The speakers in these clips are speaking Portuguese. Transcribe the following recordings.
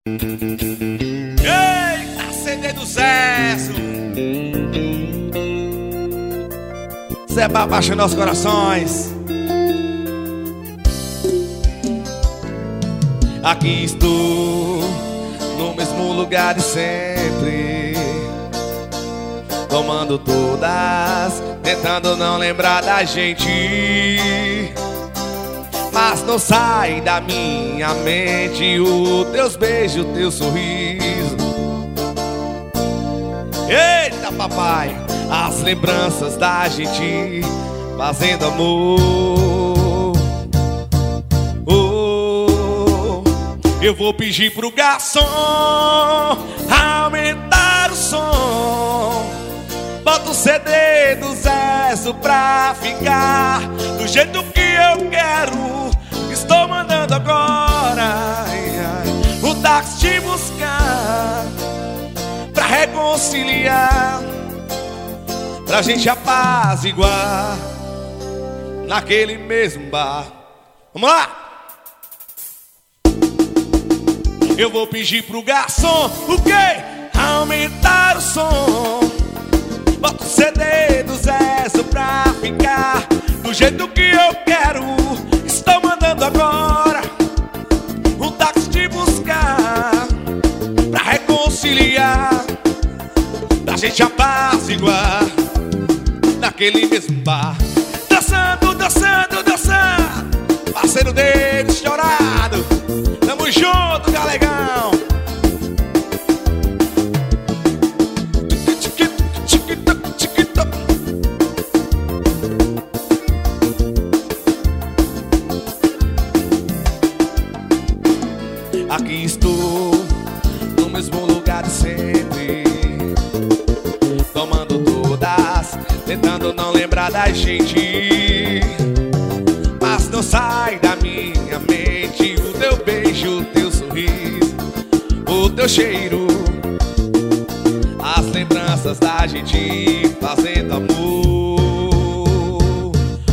Eita, CD do Zezo. Cê é pra apaixonar os corações. Aqui estou, no mesmo lugar de sempre, tomando todas, tentando não lembrar da gente. Mas não sai da minha mente o teus beijos, o teu sorriso. Eita, papai, as lembranças da gente fazendo amor. Oh, eu vou pedir pro garçom aumentar o som. Bota o CD do Zezo pra ficar do jeito que eu quero. Estou mandando agora o táxi te buscar pra reconciliar, pra gente apaziguar naquele mesmo bar. Vamos lá! Eu vou pedir pro garçom o quê? Aumentar o som. Bota o CD do Zezo pra ficar do jeito que eu quero. Estou mandando agora um táxi te buscar pra reconciliar, pra gente apaziguar naquele mesmo bar. Dançando, dançando, dançando, parceiro dele estourado. Tamo junto, galegão. Aqui estou, no mesmo lugar de sempre, tomando todas, tentando não lembrar da gente. Mas não sai da minha mente o teu beijo, o teu sorriso, o teu cheiro, as lembranças da gente fazendo amor.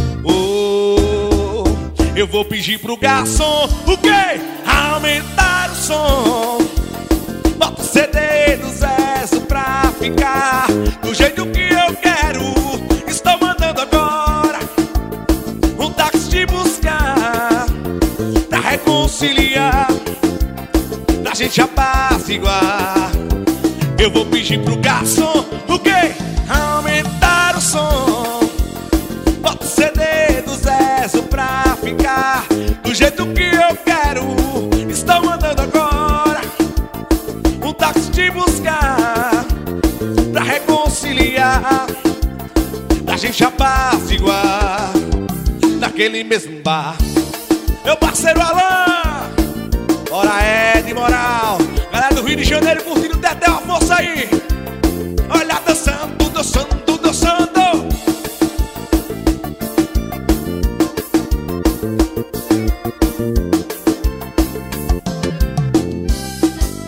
Oh, eu vou pedir pro garçom o quê? Aumentar o som. Bota o CD do Zezo pra ficar do jeito que eu quero. Estou mandando agora um táxi te buscar pra reconciliar, pra gente apaziguar. Eu vou pedir pro garçom o quê? Aumentar o som. Bota o CD do Zezo pra ficar do jeito que eu quero. Estou mandando agora um táxi te buscar pra reconciliar, pra gente apaziguar naquele mesmo bar. Meu parceiro Alan, hora é de moral. Galera do Rio de Janeiro curtindo Dedé, uma força aí. Olha, dançando, dançando, dançando.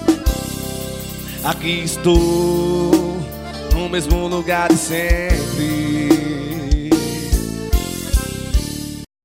Aqui estou, no mesmo lugar de sempre,